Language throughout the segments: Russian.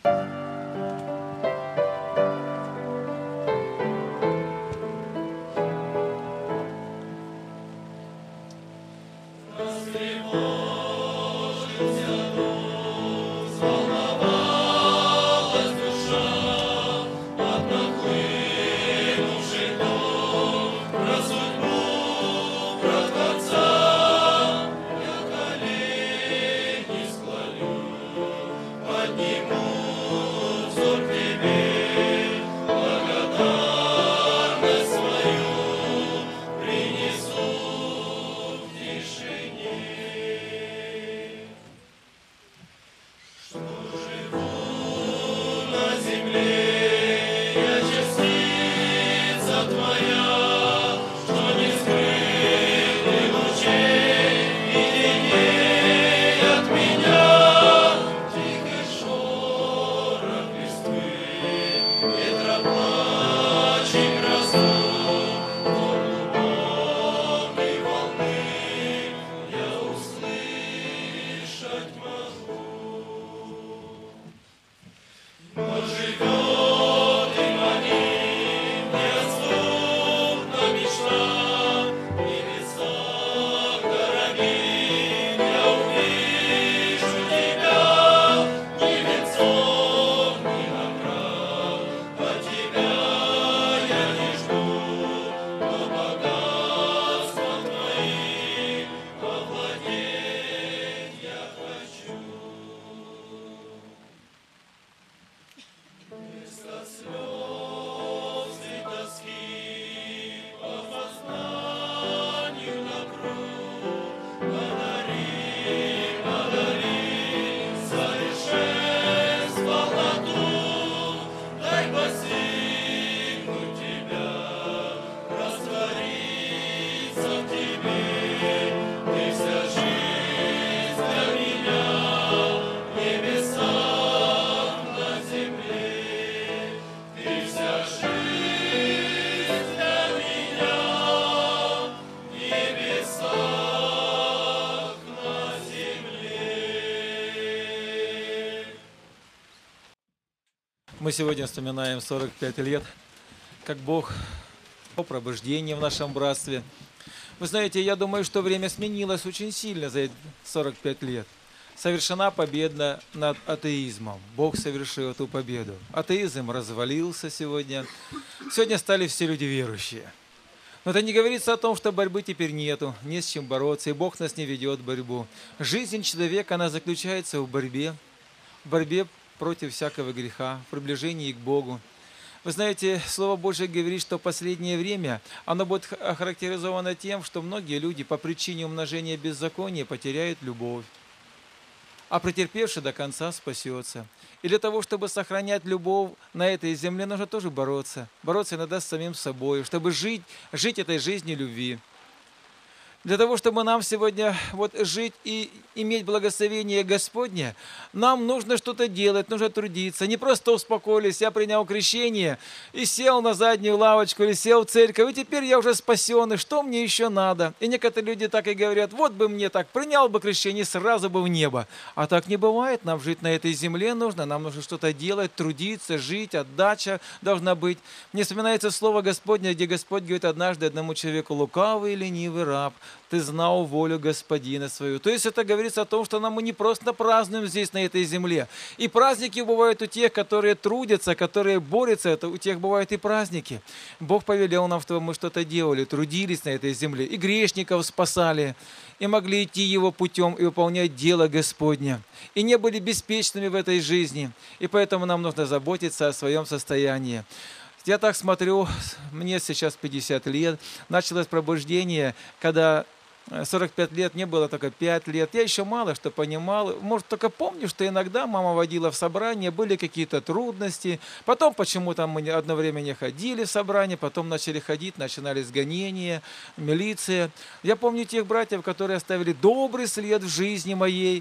Мы сегодня вспоминаем 45 лет, как Бог о пробуждении в нашем братстве. Вы знаете, я думаю, что время сменилось очень сильно за эти 45 лет. Совершена победа над атеизмом. Бог совершил эту победу. Атеизм развалился сегодня. Сегодня стали все люди верующие. Но это не говорится о том, что борьбы теперь нету, не с чем бороться, и Бог нас не ведет в борьбу. Жизнь человека, она заключается в борьбе против всякого греха, в приближении к Богу. Вы знаете, Слово Божье говорит, что в последнее время оно будет охарактеризовано тем, что многие люди по причине умножения беззакония потеряют любовь, а претерпевший до конца спасется. И для того, чтобы сохранять любовь на этой земле, нужно тоже бороться. Бороться иногда с самим собой, чтобы жить этой жизнью любви. Для того, чтобы нам сегодня жить и иметь благословение Господне, нам нужно что-то делать, нужно трудиться. Не просто успокоились, я принял крещение и сел на заднюю лавочку или сел в церковь, и теперь я уже спасен, и что мне еще надо? И некоторые люди так и говорят, вот бы мне так, принял бы крещение, сразу бы в небо. А так не бывает, нам жить на этой земле нужно, нам нужно что-то делать, трудиться, жить, отдача должна быть. Мне вспоминается слово Господне, где Господь говорит однажды одному человеку, лукавый и ленивый раб, ты знал волю Господина свою. То есть это говорится о том, что мы не просто празднуем здесь, на этой земле. И праздники бывают у тех, которые трудятся, которые борются, это у тех бывают и праздники. Бог повелел нам, чтобы мы что-то делали, трудились на этой земле, и грешников спасали, и могли идти Его путем и выполнять дело Господне. И не были беспечными в этой жизни. И поэтому нам нужно заботиться о своем состоянии. Я так смотрю, мне сейчас 50 лет, началось пробуждение, когда 45 лет, мне было только 5 лет. Я еще мало что понимал. Может, только помню, что иногда мама водила в собрание, были какие-то трудности. Потом почему-то мы одно время не ходили в собрание, потом начали ходить, начинались гонения, милиция. Я помню тех братьев, которые оставили добрый след в жизни моей.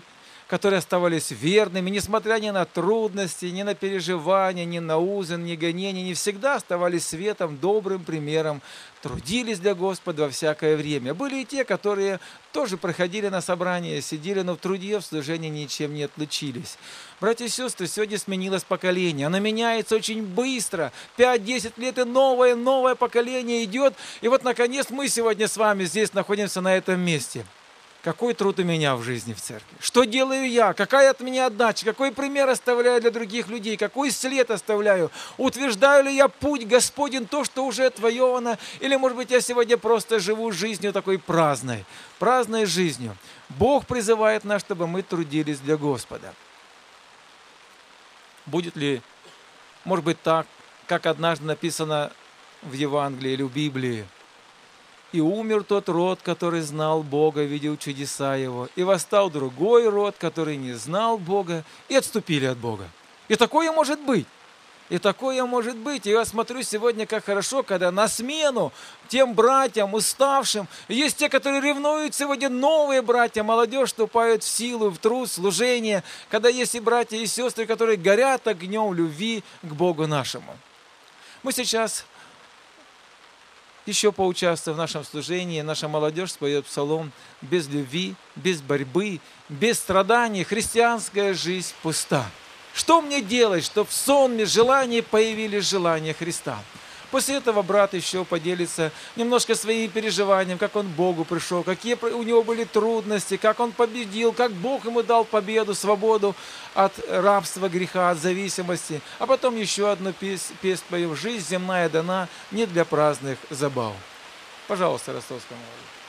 которые оставались верными, несмотря ни на трудности, ни на переживания, ни на узын, ни гонения, не всегда оставались светом, добрым примером, трудились для Господа во всякое время. Были и те, которые тоже проходили на собрания, сидели, но в труде, в служении ничем не отличились. Братья и сестры, сегодня сменилось поколение. Оно меняется очень быстро. 5-10 лет и новое поколение идет. И вот, наконец, мы сегодня с вами здесь находимся на этом месте. Какой труд у меня в жизни в церкви? Что делаю я? Какая от меня отдача? Какой пример оставляю для других людей? Какой след оставляю? Утверждаю ли я путь Господень, то, что уже отвоевано? Или, может быть, я сегодня просто живу жизнью такой праздной жизнью? Бог призывает нас, чтобы мы трудились для Господа. Будет ли, может быть, так, как однажды написано в Евангелии или в Библии? «И умер тот род, который знал Бога, видел чудеса Его, и восстал другой род, который не знал Бога, и отступили от Бога». И такое может быть. И я смотрю сегодня, как хорошо, когда на смену тем братьям, уставшим, есть те, которые ревнуют сегодня, новые братья, молодежь вступают в силу, в труд, служение, когда есть и братья, и сестры, которые горят огнем любви к Богу нашему. Мы сейчас еще поучаствуем в нашем служении, наша молодежь споет псалом: «Без любви, без борьбы, без страданий христианская жизнь пуста». Что мне делать, чтобы в сонме желания появились желания Христа? После этого брат еще поделится немножко своими переживаниями, как он к Богу пришел, какие у него были трудности, как он победил, как Бог ему дал победу, свободу от рабства, греха, от зависимости. А потом еще одну песню поем: «Жизнь земная дана не для праздных забав». Пожалуйста, ростовская молодежь.